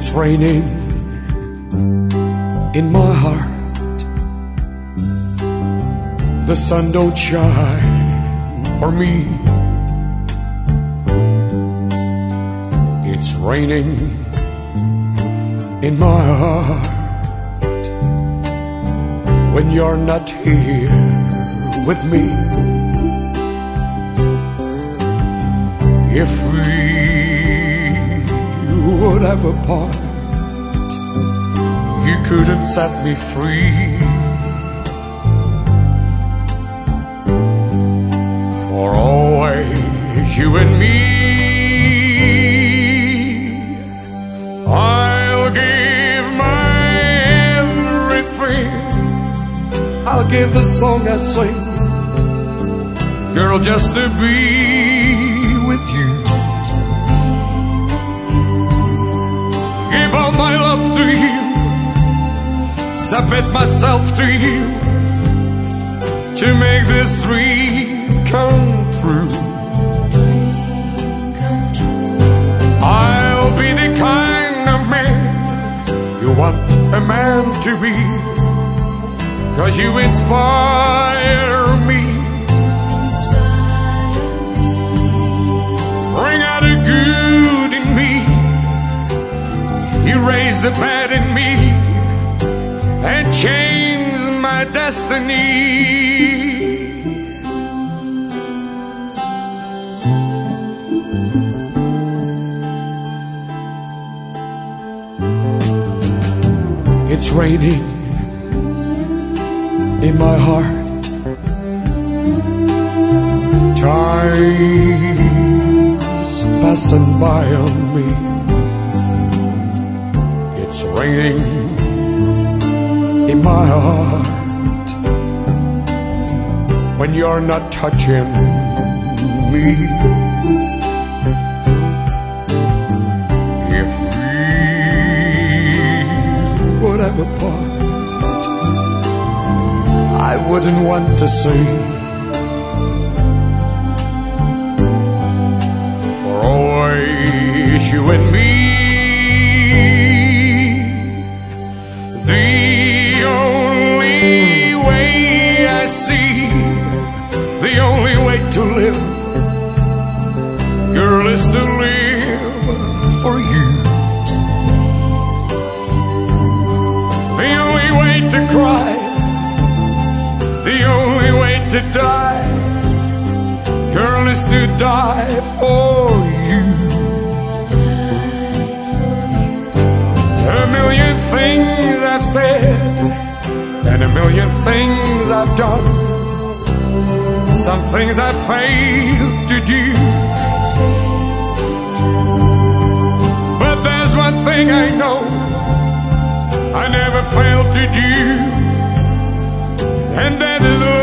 It's raining in my heart. The sun don't shine for me. It's raining in my heart when you're not here with me. If we would have a part, you couldn't set me free. For always you and me, I'll give my everything. I'll give the song I sing, girl, just to be with you. Give all my love to you, submit myself to you, to make this dream come true. I'll be the kind of man you want a man to be, 'cause you inspire me. Bring out the good in me, erase the bad in me, and change my destiny. It's raining in my heart. Time's passing by on me. It's raining in my heart when you're not touching me. If we would have a part, I wouldn't want to say, for always you and me. The only way I see, the only way to live, girl, is to live for you. The only way to cry, the only way to die, girl, is to die for you. A million things I've said, and a million things I've done. Some things I failed to do, but there's one thing I know I never failed to do, and that is